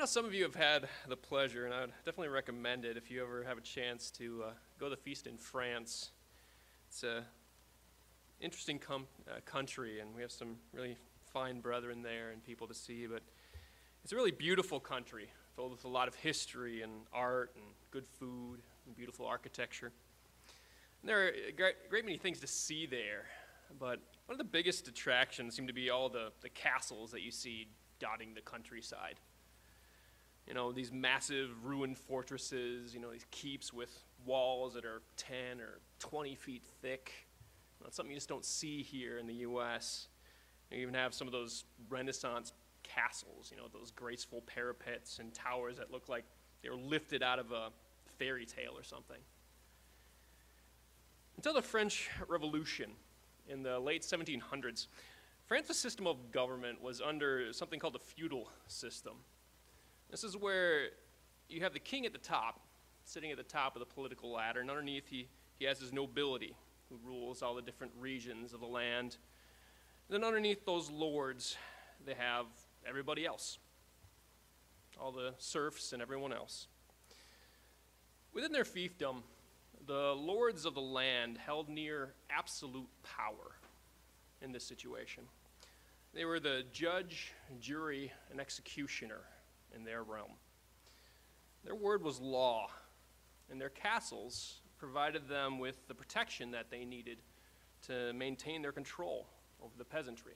I know some of you have had the pleasure, and I would definitely recommend it if you ever have a chance to go to the feast in France. It's a interesting country, and we have some really fine brethren there and people to see, but it's a really beautiful country filled with a lot of history and art and good food and beautiful architecture. And there are a great many things to see there, but one of the biggest attractions seem to be all the castles that you see dotting the countryside. You know, these massive ruined fortresses, these keeps with walls that are 10 or 20 feet thick. That's something you just don't see here in the U.S. You even have some of those Renaissance castles, those graceful parapets and towers that look like they were lifted out of a fairy tale or something. Until the French Revolution in the late 1700s, France's system of government was under something called the feudal system. This is where you have the king at the top, sitting at the top of the political ladder, and underneath he has his nobility, who rules all the different regions of the land. And then underneath those lords, they have everybody else, all the serfs and everyone else. Within their fiefdom, the lords of the land held near absolute power in this situation. They were the judge, jury, and executioner in their realm. Their word was law, and their castles provided them with the protection that they needed to maintain their control over the peasantry.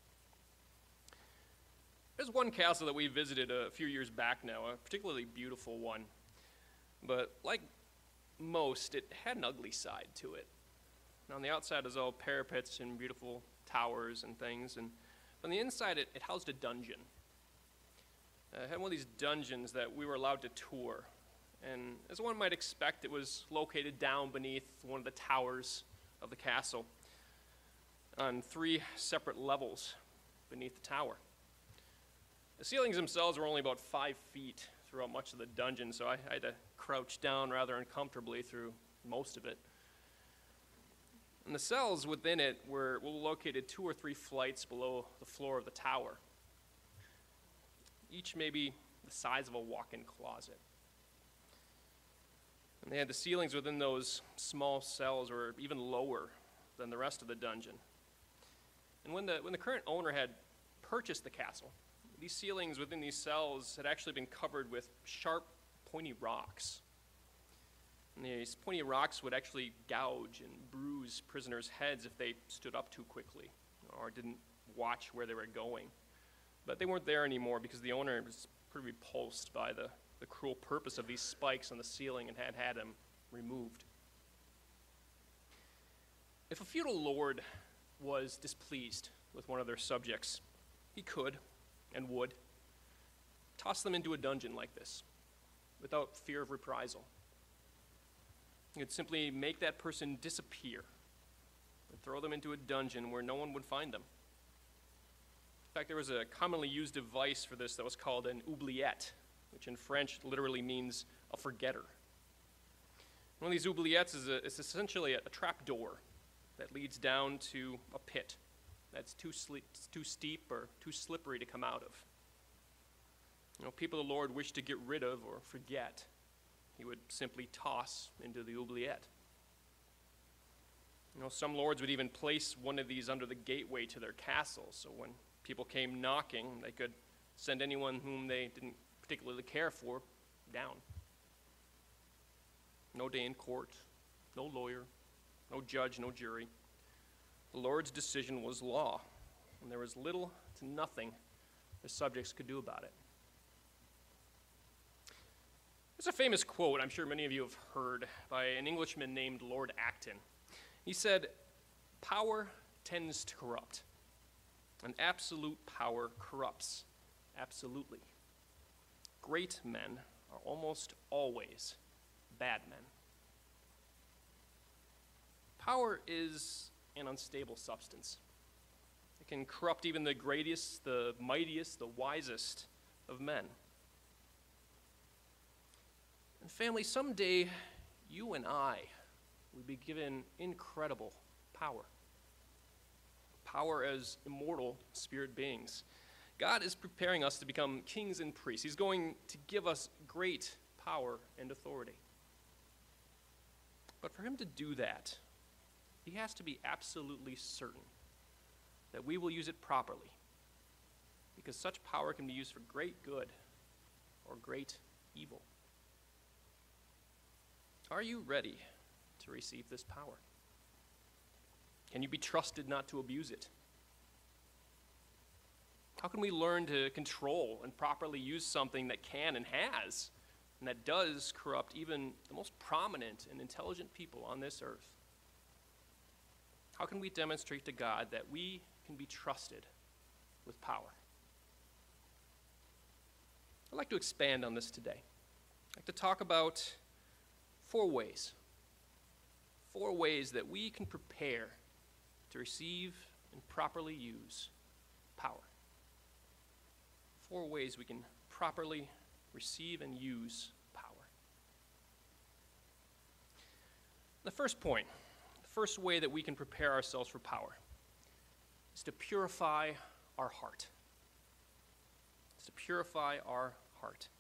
There's one castle that we visited a few years back now, a particularly beautiful one, but like most, it had an ugly side to it. And on the outside is all parapets and beautiful towers and things, and on the inside it housed a dungeon. It had one of these dungeons that we were allowed to tour, and as one might expect, it was located down beneath one of the towers of the castle on 3 separate levels beneath the tower. The ceilings themselves were only about 5 feet throughout much of the dungeon, so I had to crouch down rather uncomfortably through most of it. And the cells within it were located 2 or 3 flights below the floor of the tower, each maybe the size of a walk-in closet. And they had the ceilings within those small cells were even lower than the rest of the dungeon. And when the current owner had purchased the castle, these ceilings within these cells had actually been covered with sharp, pointy rocks. And these pointy rocks would actually gouge and bruise prisoners' heads if they stood up too quickly or didn't watch where they were going. But they weren't there anymore because the owner was pretty repulsed by the cruel purpose of these spikes on the ceiling and had them removed. If a feudal lord was displeased with one of their subjects, he could and would toss them into a dungeon like this without fear of reprisal. He could simply make that person disappear and throw them into a dungeon where no one would find them. In fact, there was a commonly used device for this that was called an oubliette, which in French literally means a forgetter. One of these oubliettes is essentially a trap door that leads down to a pit that's too steep or too slippery to come out of. People the Lord wished to get rid of or forget, he would simply toss into the oubliette. Some lords would even place one of these under the gateway to their castle, so when people came knocking, they could send anyone whom they didn't particularly care for down. No day in court, no lawyer, no judge, no jury. The Lord's decision was law, and there was little to nothing the subjects could do about it. There's a famous quote I'm sure many of you have heard by an Englishman named Lord Acton. He said, "Power tends to corrupt, and absolute power corrupts absolutely. Great men are almost always bad men." Power is an unstable substance. It can corrupt even the greatest, the mightiest, the wisest of men. And family, someday you and I will be given incredible power. Power as immortal spirit beings, God is preparing us to become kings and priests. He's going to give us great power and authority. But for him to do that, he has to be absolutely certain that we will use it properly, because such power can be used for great good or great evil. Are you ready to receive this power? Can you be trusted not to abuse it? How can we learn to control and properly use something that can and has, and that does corrupt even the most prominent and intelligent people on this earth? How can we demonstrate to God that we can be trusted with power? I'd like to expand on this today. I'd like to talk about four ways that we can prepare to receive and properly use power. 4 ways we can properly receive and use power. The first point, the first way that we can prepare ourselves for power is to purify our heart. It's to purify our heart.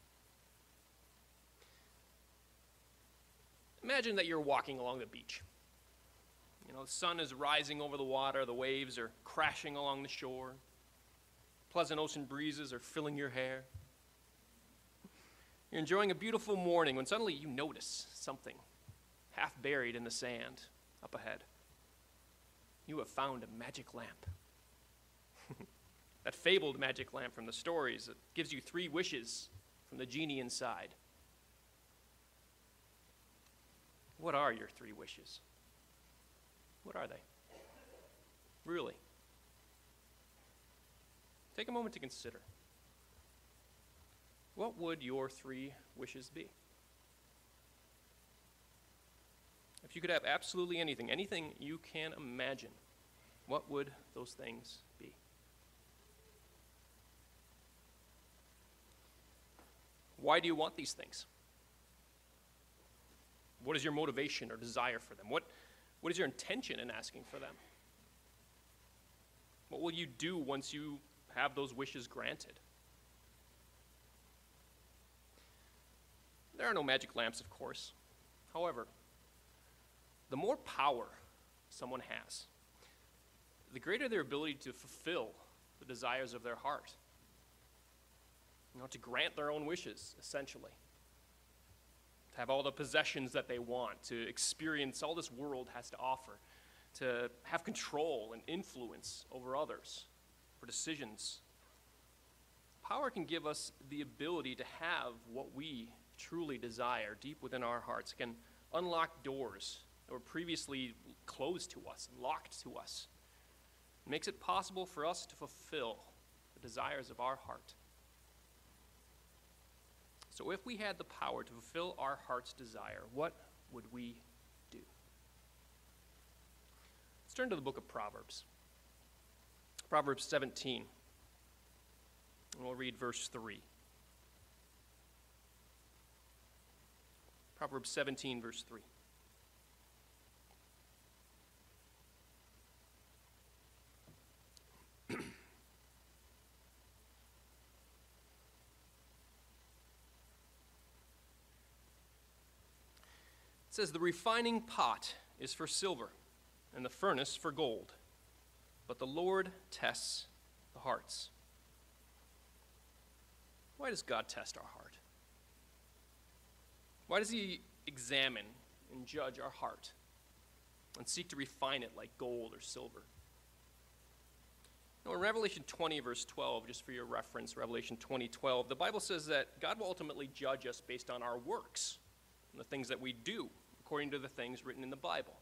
Imagine that you're walking along the beach. You know, the sun is rising over the water, the waves are crashing along the shore, pleasant ocean breezes are filling your hair. You're enjoying a beautiful morning when suddenly you notice something half buried in the sand up ahead. You have found a magic lamp. That fabled magic lamp from the stories that gives you 3 wishes from the genie inside. What are your 3 wishes? What are they? Really? Take a moment to consider. What would your 3 wishes be? If you could have absolutely anything you can imagine, what would those things be? Why do you want these things? What is your motivation or desire for them? What is your intention in asking for them? What will you do once you have those wishes granted? There are no magic lamps, of course. However, the more power someone has, the greater their ability to fulfill the desires of their heart. You know, to grant their own wishes, essentially. To have all the possessions that they want, to experience all this world has to offer, to have control and influence over others for decisions. Power can give us the ability to have what we truly desire deep within our hearts. It can unlock doors that were previously closed to us, locked to us. It makes it possible for us to fulfill the desires of our heart. So if we had the power to fulfill our heart's desire, what would we do? Let's turn to the book of Proverbs. Proverbs 17. And we'll read verse 3. Proverbs 17, verse 3. It says, "The refining pot is for silver, and the furnace for gold, but the Lord tests the hearts." Why does God test our heart? Why does he examine and judge our heart and seek to refine it like gold or silver? Now, in Revelation 20, verse 12, just for your reference, Revelation 20:12, the Bible says that God will ultimately judge us based on our works and the things that we do, according to the things written in the Bible.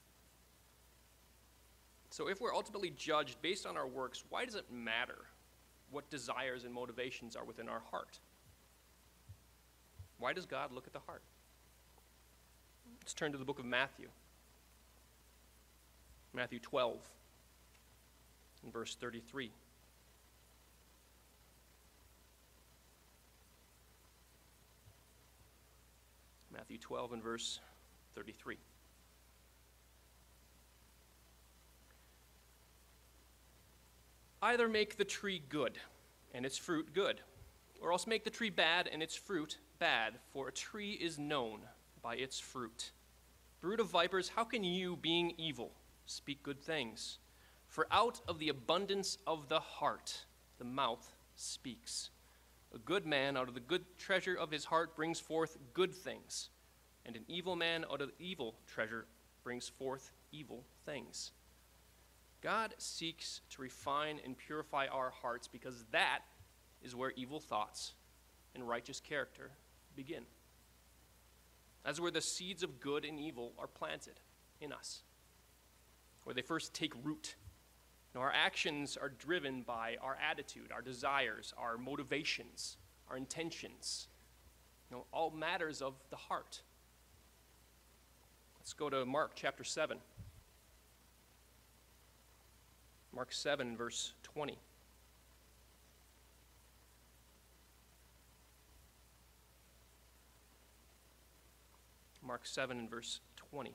So if we're ultimately judged based on our works, why does it matter what desires and motivations are within our heart? Why does God look at the heart? Let's turn to the book of Matthew. Matthew 12, and verse 33. Matthew 12 and verse 33. Either make the tree good and its fruit good. Or else make the tree bad and its fruit bad, for a tree is known by its fruit. Brood of vipers, how can you, being evil, speak good things? For out of the abundance of the heart, the mouth speaks. A good man out of the good treasure of his heart brings forth good things, and an evil man out of the evil treasure brings forth evil things. God seeks to refine and purify our hearts because that is where evil thoughts and righteous character begin. That's where the seeds of good and evil are planted in us, where they first take root. Our actions are driven by our attitude, our desires, our motivations, our intentions, all matters of the heart. Let's go to Mark chapter 7. Mark 7, verse 20. Mark 7 and verse 20.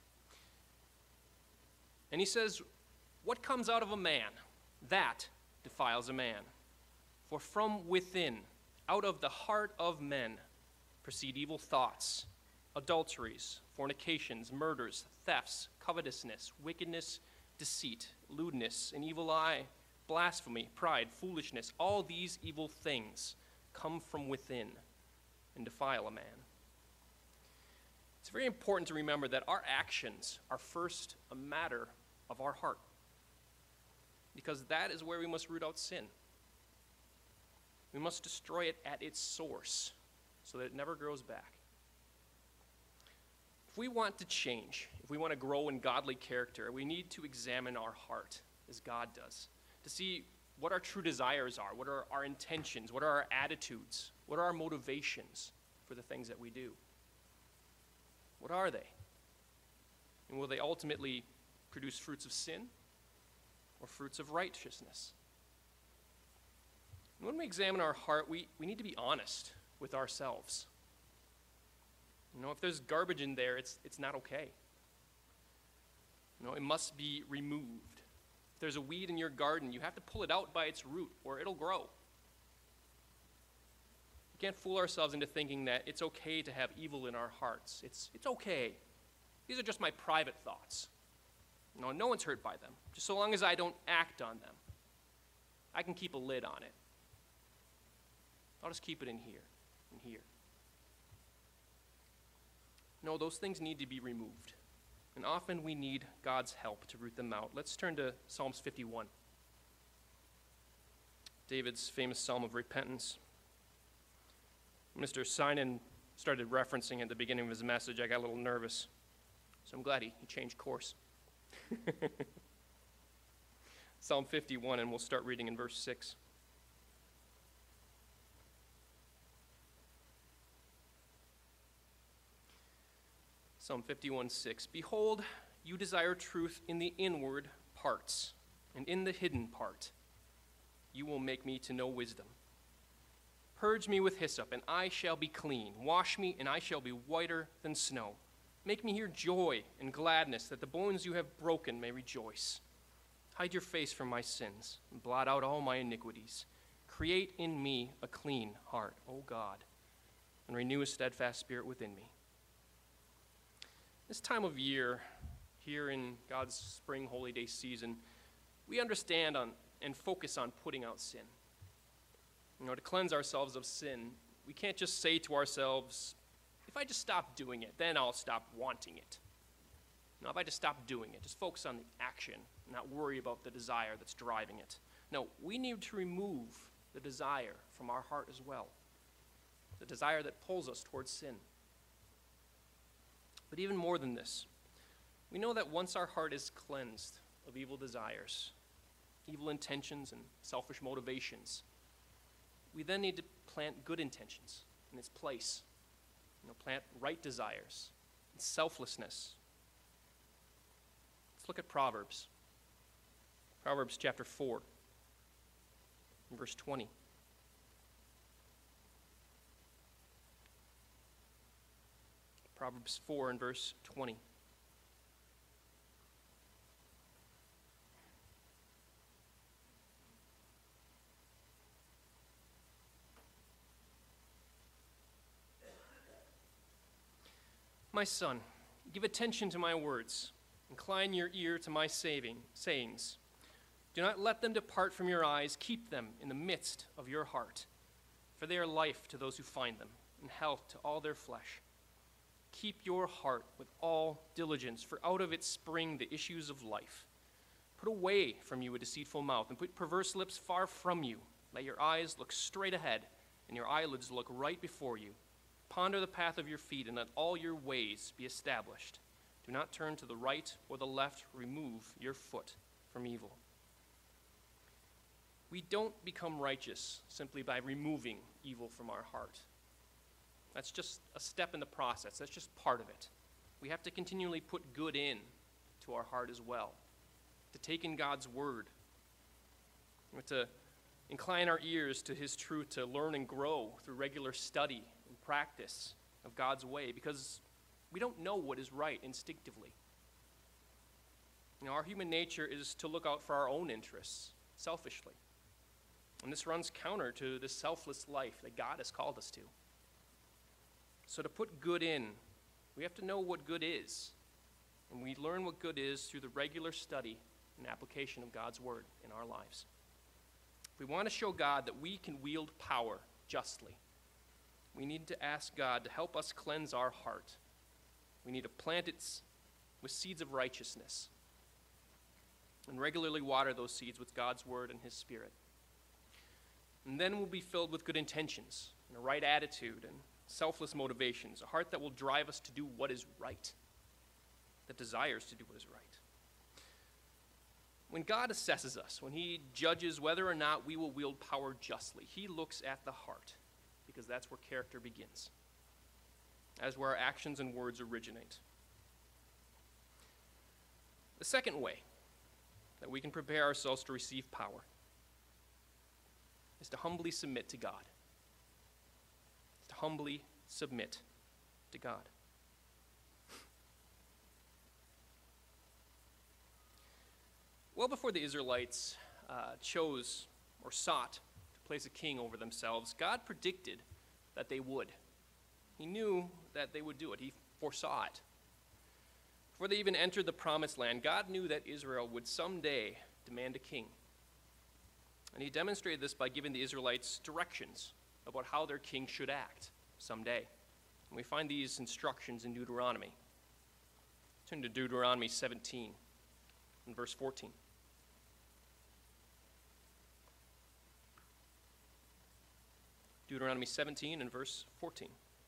And he says, what comes out of a man, that defiles a man. For from within, out of the heart of men, proceed evil thoughts, adulteries, fornications, murders, thefts, covetousness, wickedness, deceit, lewdness, an evil eye, blasphemy, pride, foolishness. All these evil things come from within and defile a man. It's very important to remember that our actions are first a matter of our heart, because that is where we must root out sin. We must destroy it at its source so that it never grows back. If we want to change, if we want to grow in godly character, we need to examine our heart as God does, to see what our true desires are, what are our intentions, what are our attitudes, what are our motivations for the things that we do. What are they? And will they ultimately produce fruits of sin or fruits of righteousness? And when we examine our heart, we need to be honest with ourselves. If there's garbage in there, it's not okay. It must be removed. If there's a weed in your garden, you have to pull it out by its root or it'll grow. We can't fool ourselves into thinking that it's okay to have evil in our hearts. It's okay. These are just my private thoughts. No one's hurt by them. Just so long as I don't act on them, I can keep a lid on it. I'll just keep it in here and here. No, those things need to be removed. And often we need God's help to root them out. Let's turn to Psalms 51. David's famous psalm of repentance. Mr. Sinan started referencing it at the beginning of his message. I got a little nervous. So I'm glad he changed course. Psalm 51, and we'll start reading in verse 6. Psalm 51:6. Behold, you desire truth in the inward parts, and in the hidden part you will make me to know wisdom. Purge me with hyssop, and I shall be clean. Wash me, and I shall be whiter than snow. Make me hear joy and gladness, that the bones you have broken may rejoice. Hide your face from my sins, and blot out all my iniquities. Create in me a clean heart, O God, and renew a steadfast spirit within me. This time of year, here in God's spring holy day season, we understand and focus on putting out sin. To cleanse ourselves of sin, we can't just say to ourselves, if I just stop doing it, then I'll stop wanting it. No, if I just stop doing it, just focus on the action, not worry about the desire that's driving it. No, we need to remove the desire from our heart as well, the desire that pulls us towards sin. But even more than this, we know that once our heart is cleansed of evil desires, evil intentions, and selfish motivations, we then need to plant good intentions in its place. Plant right desires and selflessness. Let's look at Proverbs. Proverbs chapter 4, and verse 20. Proverbs 4 and verse 20. my son, give attention to my words. Incline your ear to my sayings. Do not let them depart from your eyes. Keep them in the midst of your heart, for they are life to those who find them, and health to all their flesh. Keep your heart with all diligence, for out of it spring the issues of life. Put away from you a deceitful mouth, and put perverse lips far from you. Let your eyes look straight ahead, and your eyelids look right before you. Ponder the path of your feet, and let all your ways be established. Do not turn to the right or the left. Remove your foot from evil. We don't become righteous simply by removing evil from our heart. That's just a step in the process. That's just part of it. We have to continually put good in to our heart as well, to take in God's word. We have to incline our ears to his truth, to learn and grow through regular study and practice of God's way, because we don't know what is right instinctively. Our human nature is to look out for our own interests, selfishly. And this runs counter to the selfless life that God has called us to. So to put good in, we have to know what good is. And we learn what good is through the regular study and application of God's word in our lives. If we want to show God that we can wield power justly, we need to ask God to help us cleanse our heart. We need to plant it with seeds of righteousness and regularly water those seeds with God's word and his Spirit. And then we'll be filled with good intentions and a right attitude and selfless motivations, a heart that will drive us to do what is right, that desires to do what is right. When God assesses us, when he judges whether or not we will wield power justly, he looks at the heart, because that's where character begins. That's where our actions and words originate. The second way that we can prepare ourselves to receive power is to humbly submit to God. To humbly submit to God. Well before the Israelites chose or sought to place a king over themselves, God predicted that they would. He knew that they would do it. He foresaw it. Before they even entered the promised land, God knew that Israel would someday demand a king. And he demonstrated this by giving the Israelites directions about how their king should act someday. And we find these instructions in Deuteronomy. Turn to Deuteronomy 17 and verse 14. Deuteronomy 17 and verse 14.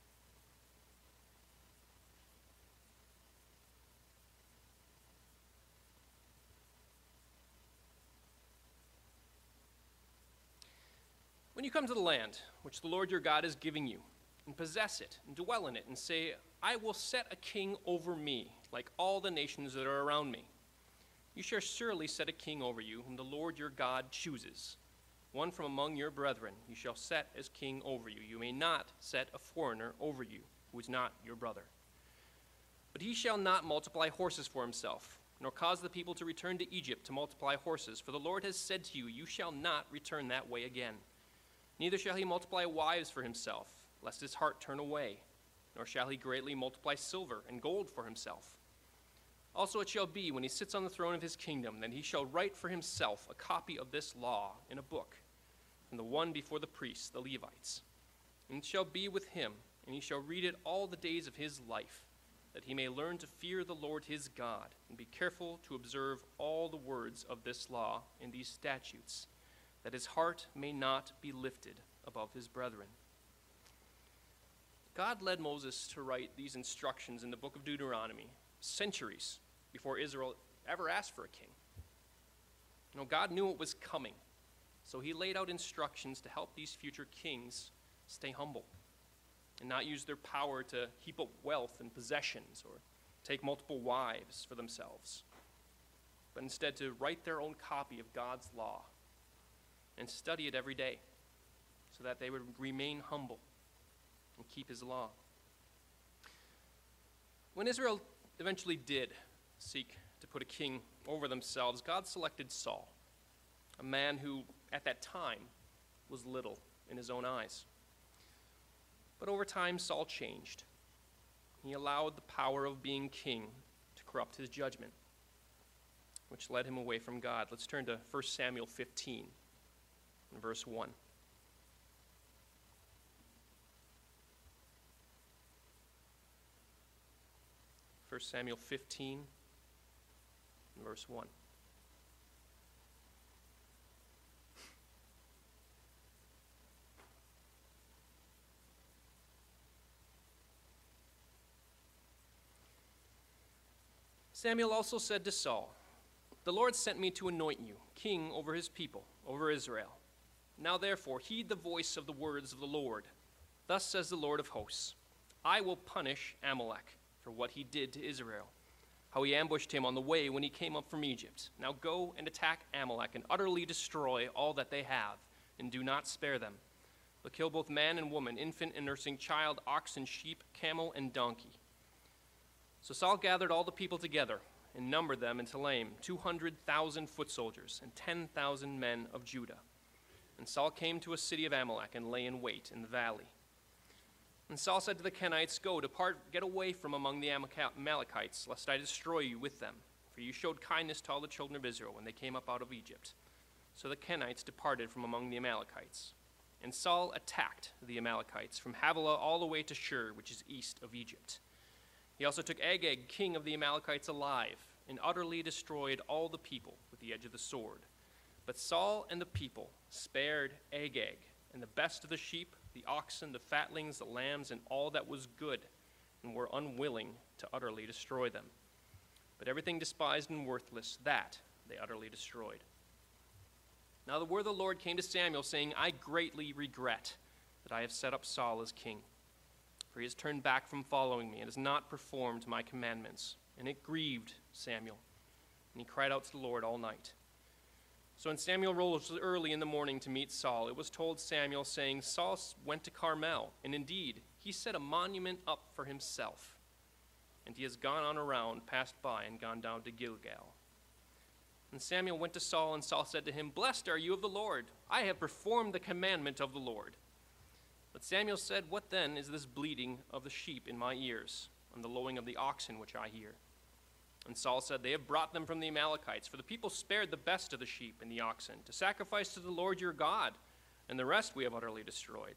When you come to the land which the Lord your God is giving you, and possess it, and dwell in it, and say, I will set a king over me, like all the nations that are around me. You shall surely set a king over you, whom the Lord your God chooses. One from among your brethren you shall set as king over you. You may not set a foreigner over you, who is not your brother. But he shall not multiply horses for himself, nor cause the people to return to Egypt to multiply horses. For the Lord has said to you, you shall not return that way again. Neither shall he multiply wives for himself, lest his heart turn away, nor shall he greatly multiply silver and gold for himself. Also it shall be, when he sits on the throne of his kingdom, that he shall write for himself a copy of this law in a book, and the one before the priests, the Levites. And it shall be with him, and he shall read it all the days of his life, that he may learn to fear the Lord his God, and be careful to observe all the words of this law and these statutes, that his heart may not be lifted above his brethren. God led Moses to write these instructions in the book of Deuteronomy centuries before Israel ever asked for a king. God knew it was coming, so he laid out instructions to help these future kings stay humble and not use their power to heap up wealth and possessions or take multiple wives for themselves, but instead to write their own copy of God's law and study it every day so that they would remain humble and keep his law. When Israel eventually did seek to put a king over themselves, God selected Saul, a man who at that time was little in his own eyes. But over time, Saul changed. he allowed the power of being king to corrupt his judgment, which led him away from God. Let's turn to 1 Samuel 15, verse 1. 1 Samuel 15, verse 1. Samuel also said to Saul, "The Lord sent me to anoint you king over his people, over Israel. Now therefore heed the voice of the words of the Lord. Thus says the Lord of hosts, I will punish Amalek for what he did to Israel, how he ambushed him on the way when he came up from Egypt. Now go and attack Amalek and utterly destroy all that they have, and do not spare them. But kill both man and woman, infant and nursing child, ox and sheep, camel and donkey." So Saul gathered all the people together and numbered them in Telaim, 200,000 foot soldiers and 10,000 men of Judah. And Saul came to a city of Amalek and lay in wait in the valley. And Saul said to the Kenites, "Go, depart, get away from among the Amalekites, lest I destroy you with them. For you showed kindness to all the children of Israel when they came up out of Egypt." So the Kenites departed from among the Amalekites. And Saul attacked the Amalekites from Havilah all the way to Shur, which is east of Egypt. He also took Agag, king of the Amalekites, alive, and utterly destroyed all the people with the edge of the sword. But Saul and the people spared Agag, and the best of the sheep, the oxen, the fatlings, the lambs, and all that was good, and were unwilling to utterly destroy them. But everything despised and worthless, that they utterly destroyed. Now the word of the Lord came to Samuel, saying, "I greatly regret that I have set up Saul as king. For he has turned back from following me and has not performed my commandments." And it grieved Samuel, and he cried out to the Lord all night. So when Samuel rose early in the morning to meet Saul, it was told Samuel, saying, "Saul went to Carmel, and indeed he set a monument up for himself. And he has gone on around, passed by, and gone down to Gilgal." And Samuel went to Saul, and Saul said to him, "Blessed are you of the Lord. I have performed the commandment of the Lord." But Samuel said, "What then is this bleating of the sheep in my ears, and the lowing of the oxen which I hear?" And Saul said, "They have brought them from the Amalekites, for the people spared the best of the sheep and the oxen, to sacrifice to the Lord your God, and the rest we have utterly destroyed."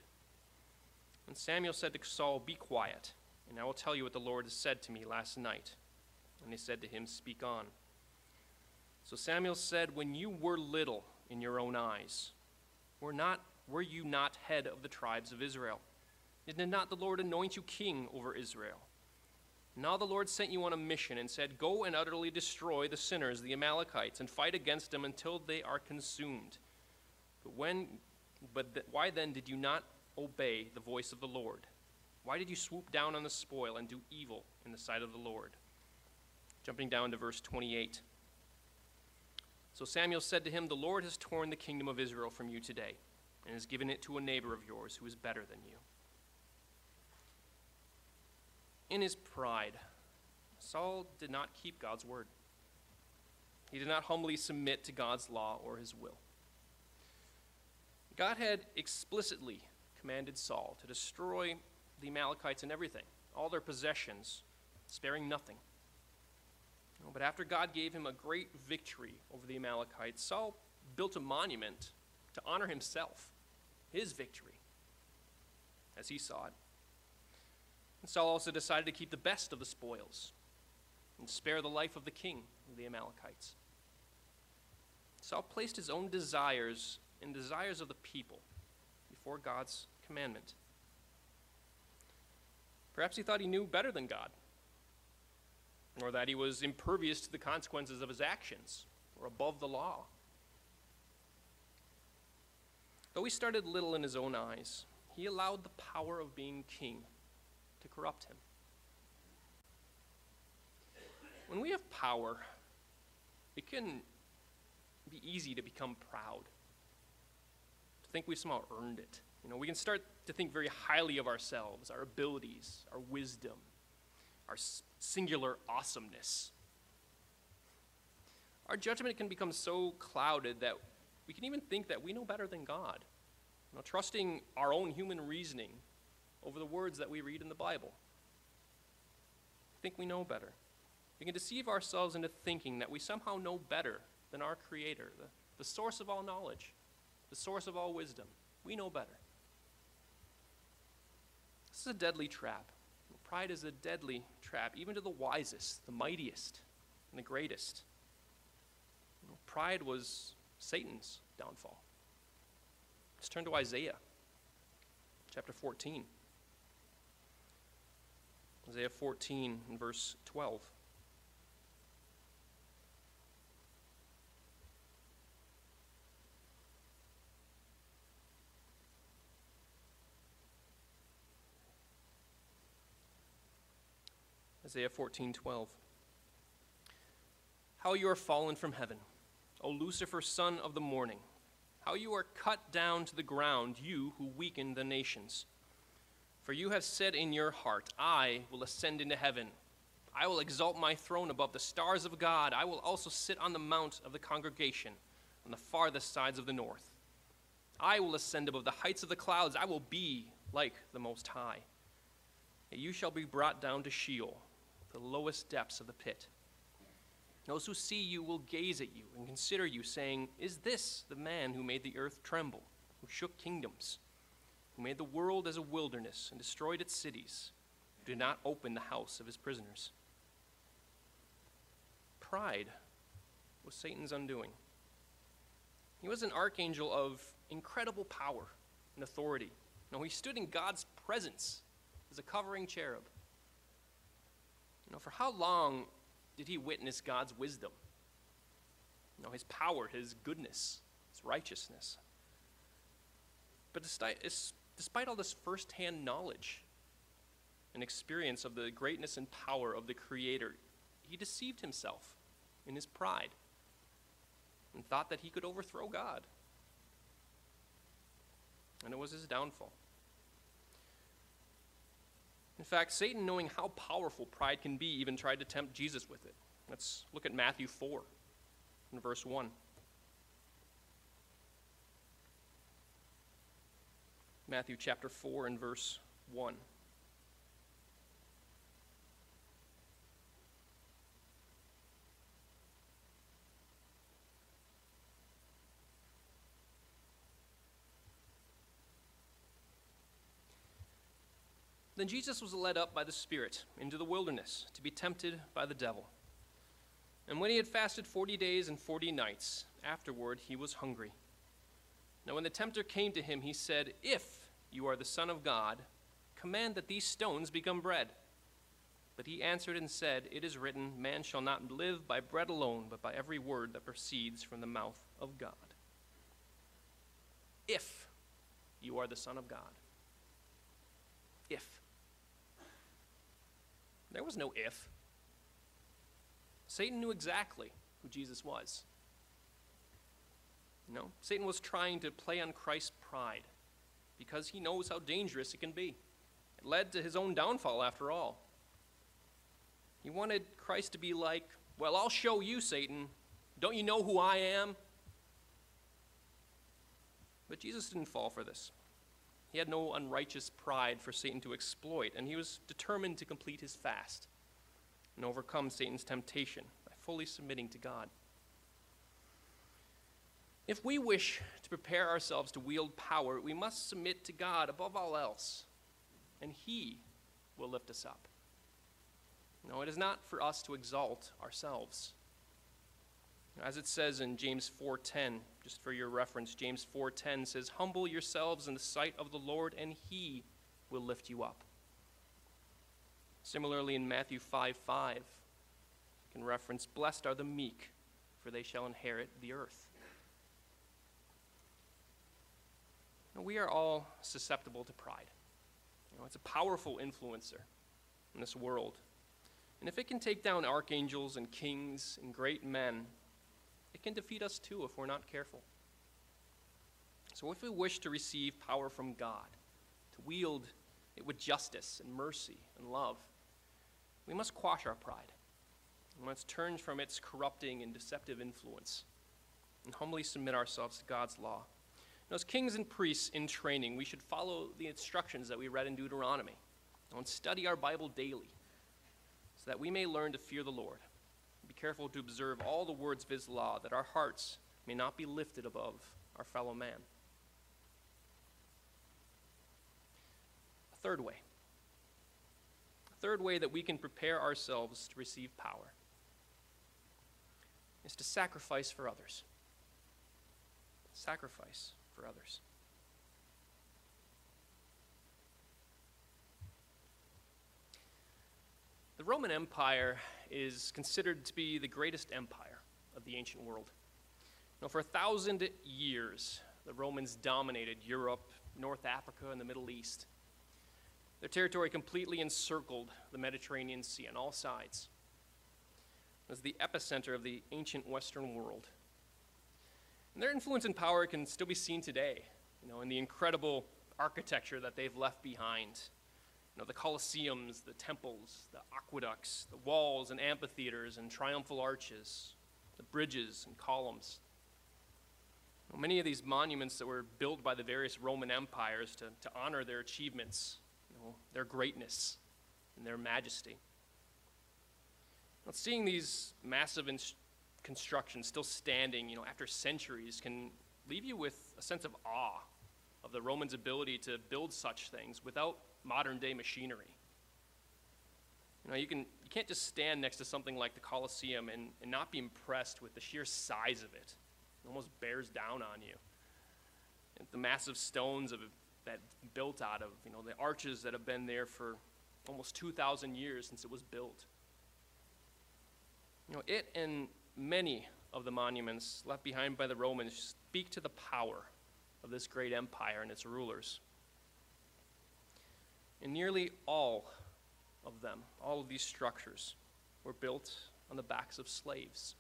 And Samuel said to Saul, "Be quiet, and I will tell you what the Lord has said to me last night." And he said to him, "Speak on." So Samuel said, "When you were little in your own eyes, were you not head of the tribes of Israel? Did not the Lord anoint you king over Israel? Now the Lord sent you on a mission and said, 'Go and utterly destroy the sinners, the Amalekites, and fight against them until they are consumed.' But why then did you not obey the voice of the Lord? Why did you swoop down on the spoil and do evil in the sight of the Lord?" Jumping down to verse 28. So Samuel said to him, "The Lord has torn the kingdom of Israel from you today, and has given it to a neighbor of yours who is better than you." In his pride, Saul did not keep God's word. He did not humbly submit to God's law or his will. God had explicitly commanded Saul to destroy the Amalekites and everything, all their possessions, sparing nothing. But after God gave him a great victory over the Amalekites, Saul built a monument to honor himself, his victory, as he saw it. And Saul also decided to keep the best of the spoils and spare the life of the king of the Amalekites. Saul placed his own desires and desires of the people before God's commandment. Perhaps he thought he knew better than God, or that he was impervious to the consequences of his actions, or above the law. Though he started little in his own eyes, he allowed the power of being king to corrupt him. When we have power, it can be easy to become proud, to think we somehow earned it. We can start to think very highly of ourselves, our abilities, our wisdom, our singular awesomeness. Our judgment can become so clouded that we can even think that we know better than God, trusting our own human reasoning over the words that we read in the Bible. think we know better. We can deceive ourselves into thinking that we somehow know better than our Creator, the source of all knowledge, the source of all wisdom. We know better. This is a deadly trap. Pride is a deadly trap, even to the wisest, the mightiest, and the greatest. Pride was Satan's downfall. Let's turn to Isaiah chapter 14. Isaiah 14 and verse 12. Isaiah 14:12. How you are fallen from heaven, O Lucifer, son of the morning. How you are cut down to the ground, you who weaken the nations. For you have said in your heart, I will ascend into heaven. I will exalt my throne above the stars of God. I will also sit on the mount of the congregation on the farthest sides of the north. I will ascend above the heights of the clouds. I will be like the Most High. Yet you shall be brought down to Sheol, the lowest depths of the pit. Those who see you will gaze at you and consider you, saying, Is this the man who made the earth tremble, who shook kingdoms, who made the world as a wilderness and destroyed its cities, who did not open the house of his prisoners? Pride was Satan's undoing. He was an archangel of incredible power and authority. He stood in God's presence as a covering cherub. For how long did he witness God's wisdom? His power, his goodness, his righteousness. But despite all this firsthand knowledge and experience of the greatness and power of the Creator, he deceived himself in his pride and thought that he could overthrow God. And it was his downfall. In fact, Satan, knowing how powerful pride can be, even tried to tempt Jesus with it. Let's look at Matthew 4 in verse 1. Matthew chapter 4 and verse 1. Then Jesus was led up by the Spirit into the wilderness to be tempted by the devil. And when he had fasted 40 days and 40 nights, afterward he was hungry. Now when the tempter came to him, he said, If you are the Son of God, command that these stones become bread. But he answered and said, It is written, Man shall not live by bread alone, but by every word that proceeds from the mouth of God. If you are the Son of God. If. There was no if. Satan knew exactly who Jesus was. Satan was trying to play on Christ's pride because he knows how dangerous it can be. It led to his own downfall, after all. He wanted Christ to be like, Well, I'll show you, Satan. Don't you know who I am? But Jesus didn't fall for this. He had no unrighteous pride for Satan to exploit, and he was determined to complete his fast and overcome Satan's temptation by fully submitting to God. If we wish to prepare ourselves to wield power, we must submit to God above all else, and he will lift us up. It is not for us to exalt ourselves. As it says in James 4:10, just for your reference, James 4:10 says, Humble yourselves in the sight of the Lord, and he will lift you up. Similarly, in Matthew 5:5, you can reference, Blessed are the meek, for they shall inherit the earth. We are all susceptible to pride. It's a powerful influencer in this world. And if it can take down archangels and kings and great men, it can defeat us too if we're not careful. So if we wish to receive power from God, to wield it with justice and mercy and love, we must quash our pride. We must turn from its corrupting and deceptive influence and humbly submit ourselves to God's law. As kings and priests in training, we should follow the instructions that we read in Deuteronomy and study our Bible daily so that we may learn to fear the Lord. Be careful to observe all the words of his law, that our hearts may not be lifted above our fellow man. A third way that we can prepare ourselves to receive power is to sacrifice for others. Sacrifice for others. The Roman Empire is considered to be the greatest empire of the ancient world. Now, for 1,000 years, the Romans dominated Europe, North Africa, and the Middle East. Their territory completely encircled the Mediterranean Sea on all sides. It was the epicenter of the ancient Western world. And their influence and power can still be seen today, in the incredible architecture that they've left behind. The Colosseums, the temples, the aqueducts, the walls and amphitheaters and triumphal arches, the bridges and columns. Many of these monuments that were built by the various Roman empires to honor their achievements, their greatness and their majesty. Seeing these massive constructions still standing, after centuries can leave you with a sense of awe of the Romans' ability to build such things without modern-day machinery. You can't just stand next to something like the Colosseum and not be impressed with the sheer size of it. It almost bears down on you. And the massive stones that built out of, the arches that have been there for almost 2,000 years since it was built. It and many of the monuments left behind by the Romans speak to the power of this great empire and its rulers. And nearly all of these structures were built on the backs of slaves.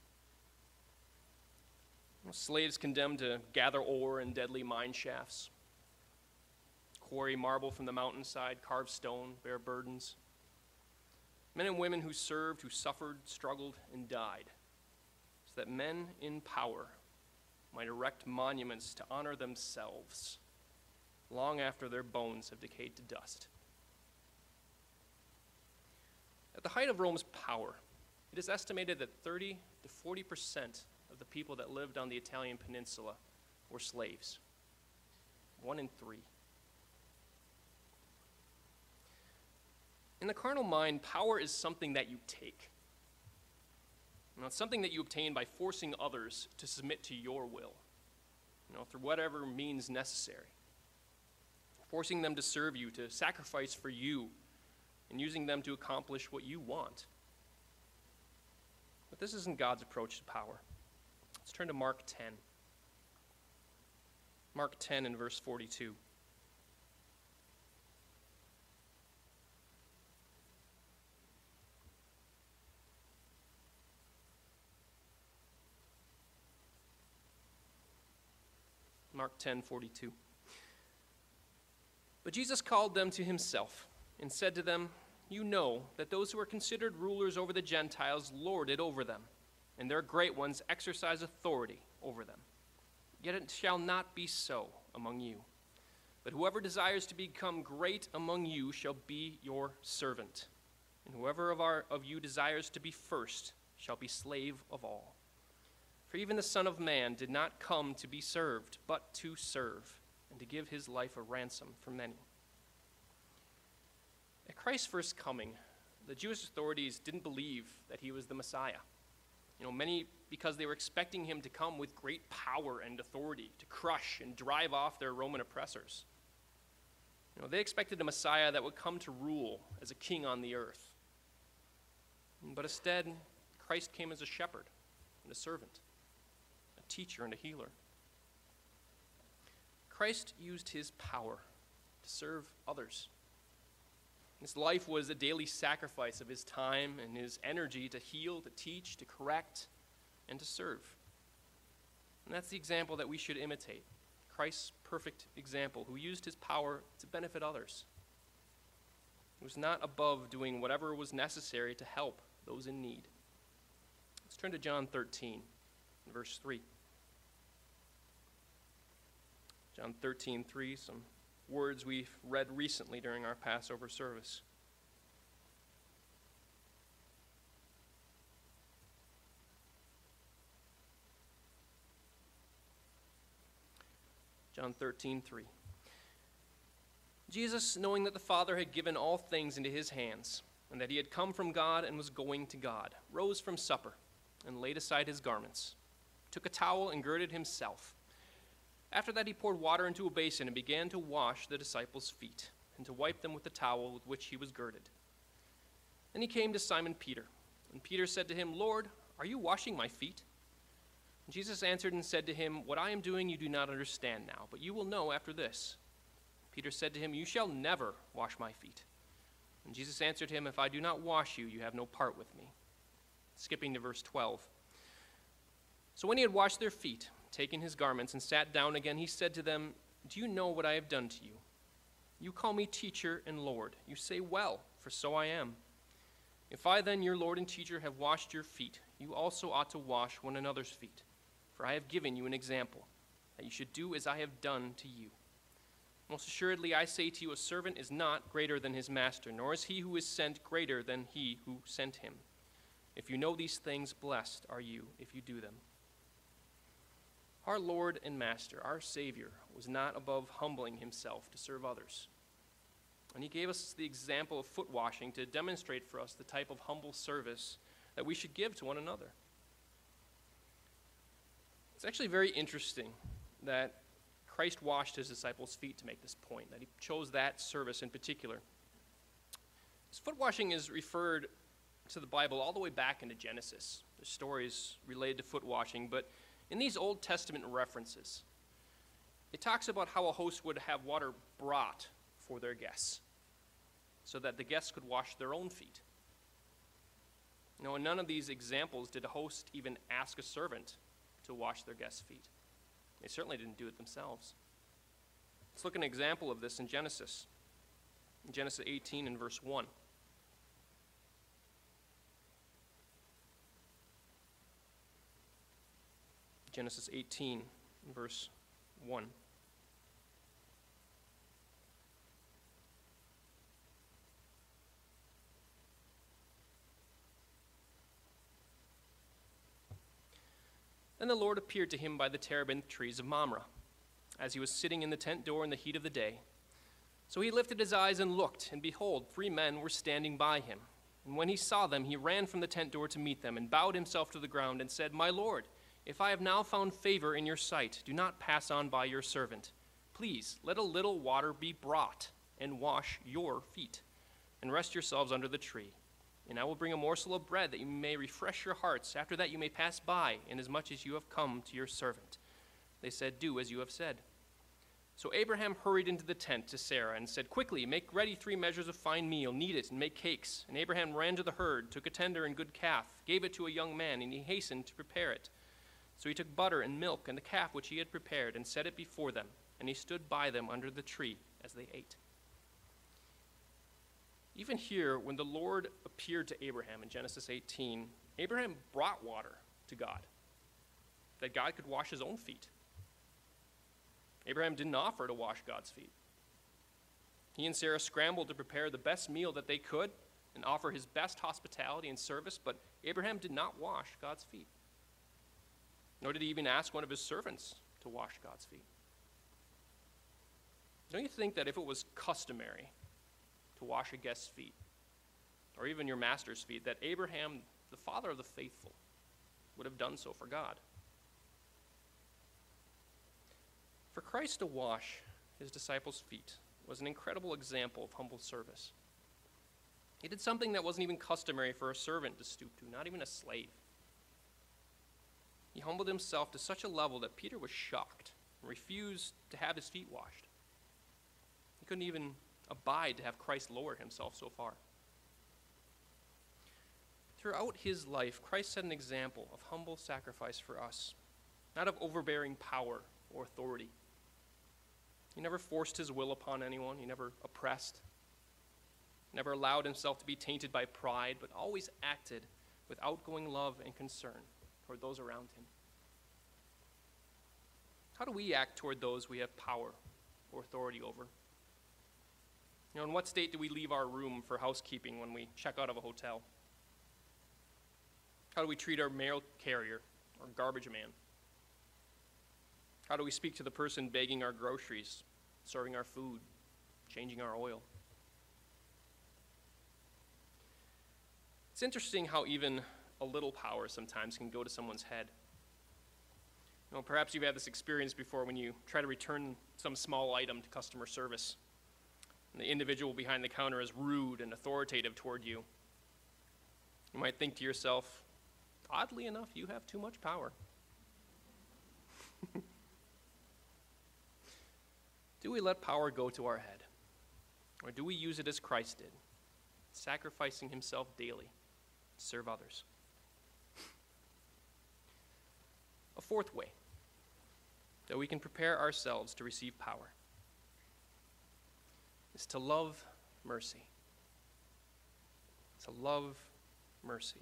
Slaves condemned to gather ore in deadly mine shafts, quarry marble from the mountainside, carve stone, bear burdens. Men and women who served, who suffered, struggled, and died, so that men in power might erect monuments to honor themselves long after their bones have decayed to dust. At the height of Rome's power, it is estimated that 30 to 40% of the people that lived on the Italian peninsula were slaves. 1 in 3. In the carnal mind, power is something that you take. It's something that you obtain by forcing others to submit to your will, through whatever means necessary. Forcing them to serve you, to sacrifice for you, and using them to accomplish what you want. But this isn't God's approach to power. Let's turn to Mark 10. Mark 10 and verse 42. Mark 10:42. But Jesus called them to himself and said to them, "You know that those who are considered rulers over the Gentiles lord it over them, and their great ones exercise authority over them. Yet it shall not be so among you. But whoever desires to become great among you shall be your servant, and whoever of you desires to be first shall be slave of all. For even the Son of Man did not come to be served, but to serve, and to give his life a ransom for many." At Christ's first coming, the Jewish authorities didn't believe that he was the Messiah. Many because they were expecting him to come with great power and authority to crush and drive off their Roman oppressors. They expected a Messiah that would come to rule as a king on the earth. But instead, Christ came as a shepherd and a servant, a teacher and a healer. Christ used his power to serve others. His life was a daily sacrifice of his time and his energy to heal, to teach, to correct, and to serve. And that's the example that we should imitate. Christ's perfect example, who used his power to benefit others. He was not above doing whatever was necessary to help those in need. Let's turn to John 13, verse 3. John 13:3, some words we've read recently during our Passover service. John 13:3. Jesus, knowing that the Father had given all things into his hands, and that he had come from God and was going to God, rose from supper and laid aside his garments, took a towel and girded himself. After that he poured water into a basin and began to wash the disciples' feet and to wipe them with the towel with which he was girded. Then he came to Simon Peter, and Peter said to him, "Lord, are you washing my feet?" And Jesus answered and said to him, "What I am doing you do not understand now, but you will know after this." Peter said to him, "You shall never wash my feet." And Jesus answered him, "If I do not wash you, you have no part with me." Skipping to verse 12. So when he had washed their feet, taken his garments, and sat down again, he said to them, "Do you know what I have done to you? You call me teacher and Lord. You say, well, for so I am. If I then, your Lord and teacher, have washed your feet, you also ought to wash one another's feet. For I have given you an example, that you should do as I have done to you. Most assuredly, I say to you, a servant is not greater than his master, nor is he who is sent greater than he who sent him. If you know these things, blessed are you if you do them." Our Lord and Master, our Savior, was not above humbling himself to serve others. And he gave us the example of foot washing to demonstrate for us the type of humble service that we should give to one another. It's actually very interesting that Christ washed his disciples' feet to make this point, that he chose that service in particular. This foot washing is referred to the Bible all the way back into Genesis. There's stories related to foot washing, but in these Old Testament references, it talks about how a host would have water brought for their guests so that the guests could wash their own feet. Now, in none of these examples did a host even ask a servant to wash their guests' feet. They certainly didn't do it themselves. Let's look at an example of this in Genesis. In Genesis 18 and verse 1. Genesis 18 and verse 1. Then the Lord appeared to him by the terebinth trees of Mamre, as he was sitting in the tent door in the heat of the day. So he lifted his eyes and looked, and behold, 3 men were standing by him. And when he saw them, he ran from the tent door to meet them, and bowed himself to the ground, and said, "My Lord, if I have now found favor in your sight, do not pass on by your servant. Please, let a little water be brought, and wash your feet, and rest yourselves under the tree. And I will bring a morsel of bread that you may refresh your hearts. After that you may pass by, inasmuch as you have come to your servant." They said, "Do as you have said." So Abraham hurried into the tent to Sarah and said, "Quickly, make ready 3 measures of fine meal, knead it, and make cakes." And Abraham ran to the herd, took a tender and good calf, gave it to a young man, and he hastened to prepare it. So he took butter and milk and the calf which he had prepared, and set it before them, and he stood by them under the tree as they ate. Even here, when the Lord appeared to Abraham in Genesis 18, Abraham brought water to God, that God could wash his own feet. Abraham didn't offer to wash God's feet. He and Sarah scrambled to prepare the best meal that they could and offer his best hospitality and service, but Abraham did not wash God's feet. Nor did he even ask one of his servants to wash God's feet. Don't you think that if it was customary to wash a guest's feet, or even your master's feet, that Abraham, the father of the faithful, would have done so for God? For Christ to wash his disciples' feet was an incredible example of humble service. He did something that wasn't even customary for a servant to stoop to, not even a slave. He humbled himself to such a level that Peter was shocked and refused to have his feet washed. He couldn't even abide to have Christ lower himself so far. Throughout his life, Christ set an example of humble sacrifice for us, not of overbearing power or authority. He never forced his will upon anyone. He never oppressed, never allowed himself to be tainted by pride, but always acted with outgoing love and concern toward those around him. How do we act toward those we have power or authority over? In what state do we leave our room for housekeeping when we check out of a hotel? How do we treat our mail carrier or garbage man? How do we speak to the person bagging our groceries, serving our food, changing our oil? It's interesting how even a little power sometimes can go to someone's head. Perhaps you've had this experience before when you try to return some small item to customer service, and the individual behind the counter is rude and authoritative toward you. You might think to yourself, oddly enough, you have too much power. Do we let power go to our head? Or do we use it as Christ did, sacrificing himself daily to serve others? A fourth way that we can prepare ourselves to receive power is to love mercy. To love mercy.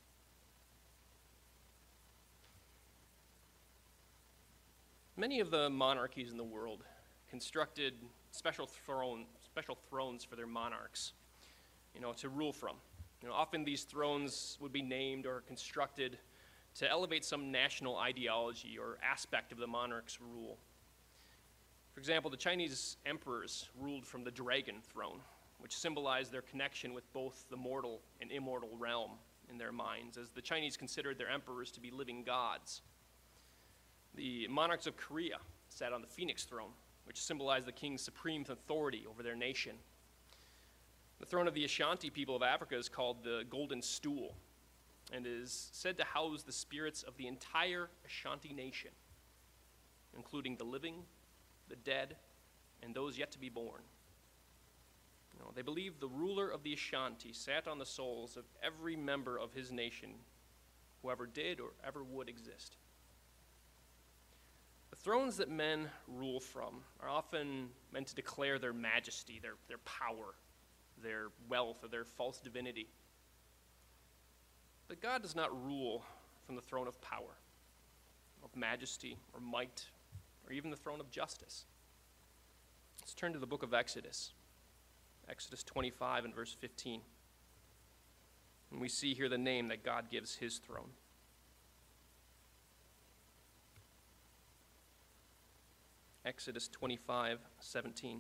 Many of the monarchies in the world constructed special thrones for their monarchs, to rule from. Often these thrones would be named or constructed to elevate some national ideology or aspect of the monarch's rule. For example, the Chinese emperors ruled from the dragon throne, which symbolized their connection with both the mortal and immortal realm in their minds, as the Chinese considered their emperors to be living gods. The monarchs of Korea sat on the phoenix throne, which symbolized the king's supreme authority over their nation. The throne of the Ashanti people of Africa is called the Golden Stool, and is said to house the spirits of the entire Ashanti nation, including the living, the dead, and those yet to be born. They believe the ruler of the Ashanti sat on the souls of every member of his nation, who ever did or ever would exist. The thrones that men rule from are often meant to declare their majesty, their power, their wealth, or their false divinity. But God does not rule from the throne of power, of majesty, or might, or even the throne of justice. Let's turn to the book of Exodus, Exodus 25 and verse 15. And we see here the name that God gives his throne. Exodus 25:17.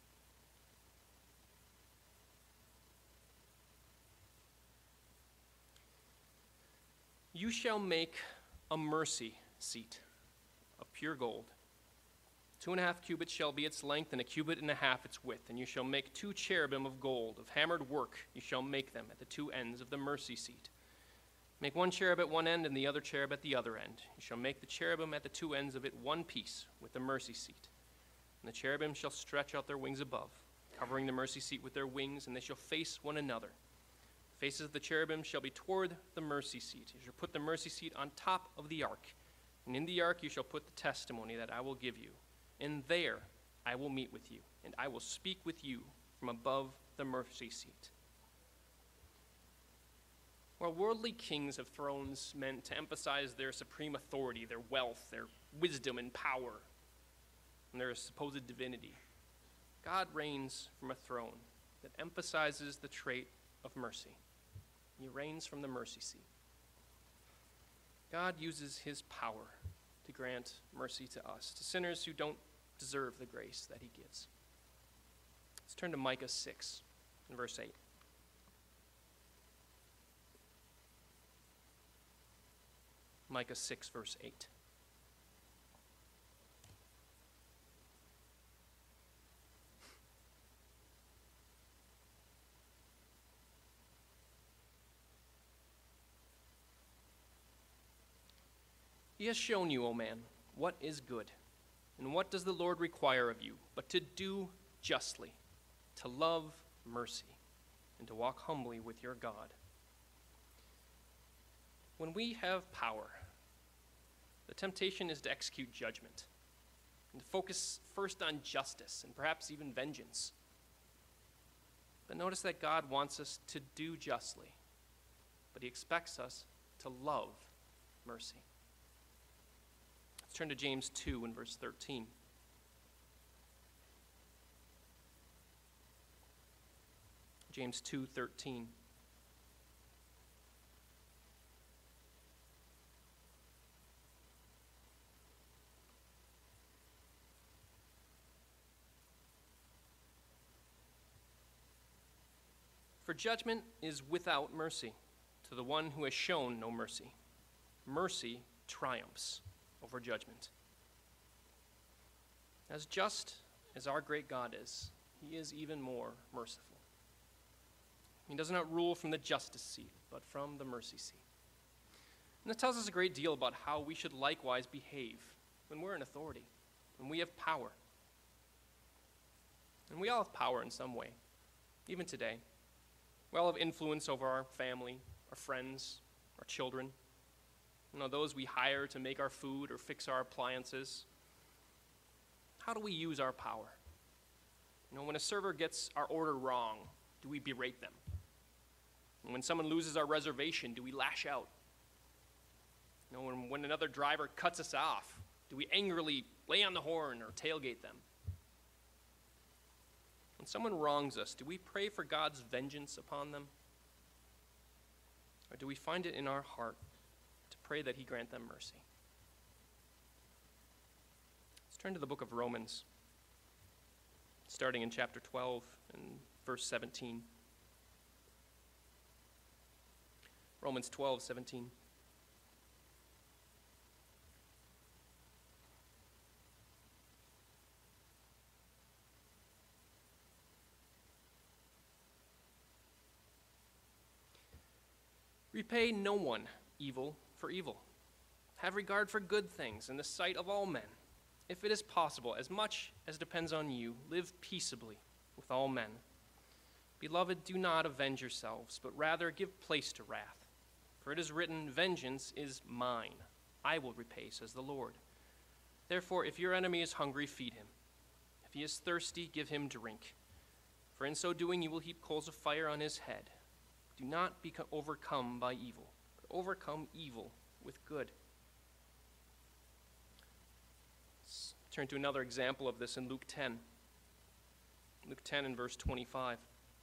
You shall make a mercy seat of pure gold. 2.5 cubits shall be its length, and 1.5 cubits its width. And you shall make 2 cherubim of gold, of hammered work. You shall make them at the 2 ends of the mercy seat. Make 1 cherub at one end, and the other cherub at the other end. You shall make the cherubim at the 2 ends of it one piece with the mercy seat. And the cherubim shall stretch out their wings above, covering the mercy seat with their wings, and they shall face one another. The faces of the cherubim shall be toward the mercy seat. You shall put the mercy seat on top of the ark. And in the ark you shall put the testimony that I will give you. And there I will meet with you, and I will speak with you from above the mercy seat. While worldly kings have thrones meant to emphasize their supreme authority, their wealth, their wisdom and power, and their supposed divinity, God reigns from a throne that emphasizes the trait of mercy. He reigns from the mercy seat. God uses his power to grant mercy to us, to sinners who don't deserve the grace that he gives. Let's turn to Micah 6 and verse 8. Micah 6, verse 8. He has shown you, O man, what is good, and what does the Lord require of you, but to do justly, to love mercy, and to walk humbly with your God. When we have power, the temptation is to execute judgment and to focus first on justice and perhaps even vengeance. But notice that God wants us to do justly, but he expects us to love mercy. Let's turn to James 2 and verse 13. James 2:13. For judgment is without mercy to the one who has shown no mercy. Mercy triumphs over judgment. As just as our great God is, he is even more merciful. He does not rule from the justice seat, but from the mercy seat. And this tells us a great deal about how we should likewise behave when we're in authority, when we have power. And we all have power in some way, even today. We all have influence over our family, our friends, our children, those we hire to make our food or fix our appliances. How do we use our power? When a server gets our order wrong, do we berate them? And when someone loses our reservation, do we lash out? When another driver cuts us off, do we angrily lay on the horn or tailgate them? When someone wrongs us, do we pray for God's vengeance upon them? Or do we find it in our heart to pray that he grant them mercy? Let's turn to the book of Romans, starting in chapter 12 and verse 17. Romans 12:17. Repay no one evil for evil. Have regard for good things in the sight of all men. If it is possible, as much as depends on you, live peaceably with all men. Beloved, do not avenge yourselves, but rather give place to wrath. For it is written, vengeance is mine. I will repay, says the Lord. Therefore, if your enemy is hungry, feed him. If he is thirsty, give him drink. For in so doing you will heap coals of fire on his head. Do not be overcome by evil, but overcome evil with good. Let's turn to another example of this in Luke 10. Luke 10 and verse 25.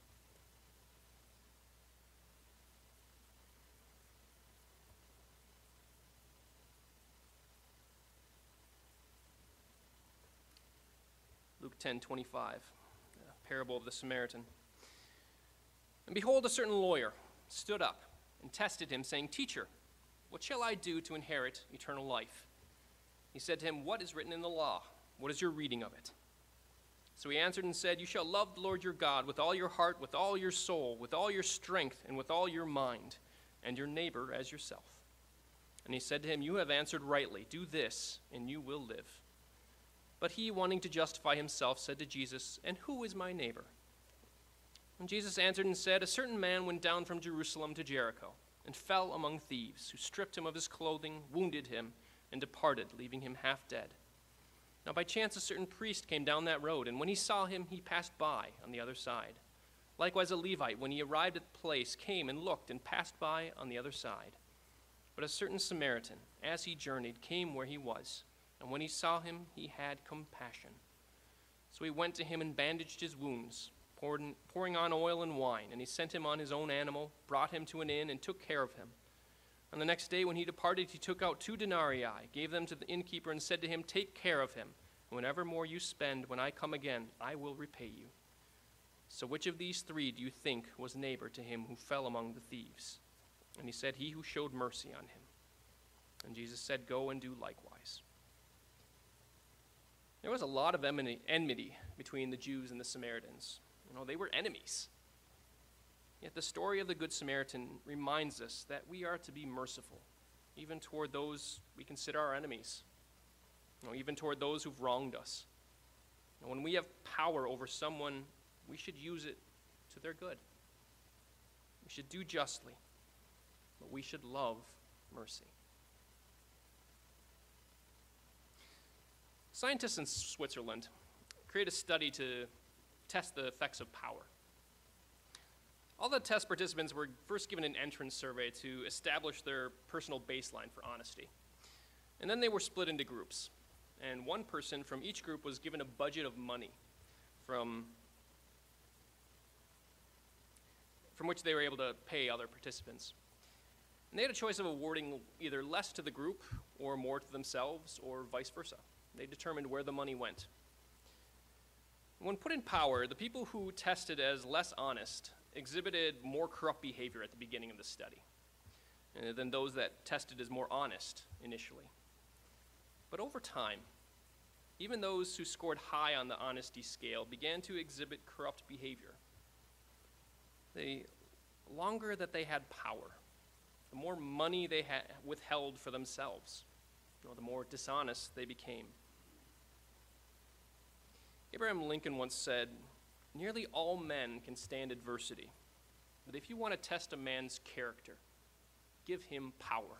Luke 10:25, the parable of the Samaritan. And behold, a certain lawyer stood up and tested him, saying, Teacher, what shall I do to inherit eternal life? He said to him, What is written in the law? What is your reading of it? So he answered and said, You shall love the Lord your God with all your heart, with all your soul, with all your strength, and with all your mind, and your neighbor as yourself. And he said to him, You have answered rightly. Do this, and you will live. But he, wanting to justify himself, said to Jesus, And who is my neighbor? And Jesus answered and said, A certain man went down from Jerusalem to Jericho, and fell among thieves, who stripped him of his clothing, wounded him, and departed, leaving him half dead. Now by chance a certain priest came down that road, and when he saw him, he passed by on the other side. Likewise a Levite, when he arrived at the place, came and looked, and passed by on the other side. But a certain Samaritan, as he journeyed, came where he was, and when he saw him, he had compassion. So he went to him and bandaged his wounds, pouring on oil and wine, and he sent him on his own animal, brought him to an inn, and took care of him. On the next day when he departed, he took out 2 denarii, gave them to the innkeeper, and said to him, Take care of him, and whenever more you spend, when I come again, I will repay you. So which of these 3 do you think was neighbor to him who fell among the thieves? And he said, He who showed mercy on him. And Jesus said, Go and do likewise. There was a lot of enmity between the Jews and the Samaritans. They were enemies. Yet the story of the Good Samaritan reminds us that we are to be merciful, even toward those we consider our enemies, even toward those who've wronged us. When we have power over someone, we should use it to their good. We should do justly, but we should love mercy. Scientists in Switzerland created a study to test the effects of power. All the test participants were first given an entrance survey to establish their personal baseline for honesty. And then they were split into groups. And one person from each group was given a budget of money from which they were able to pay other participants. And they had a choice of awarding either less to the group or more to themselves or vice versa. They determined where the money went. When put in power, the people who tested as less honest exhibited more corrupt behavior at the beginning of the study than those that tested as more honest initially. But over time, even those who scored high on the honesty scale began to exhibit corrupt behavior. The longer that they had power, the more money they had withheld for themselves, the more dishonest they became. Abraham Lincoln once said, "Nearly all men can stand adversity, but if you want to test a man's character, give him power."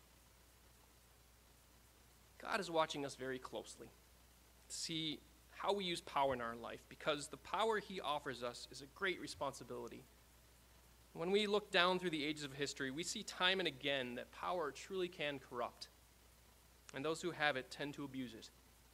God is watching us very closely to see how we use power in our life, because the power he offers us is a great responsibility. When we look down through the ages of history, we see time and again that power truly can corrupt, and those who have it tend to abuse it.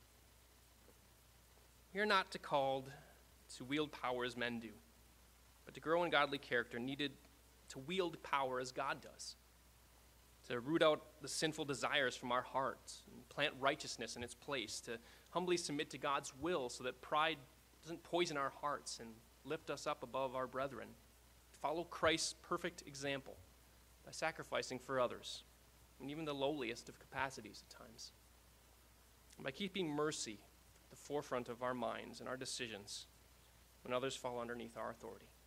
We are not called to wield power as men do, but to grow in godly character needed to wield power as God does, to root out the sinful desires from our hearts and plant righteousness in its place, to humbly submit to God's will so that pride doesn't poison our hearts and lift us up above our brethren, to follow Christ's perfect example by sacrificing for others, and even the lowliest of capacities at times, and by keeping mercy at the forefront of our minds and our decisions when others fall underneath our authority.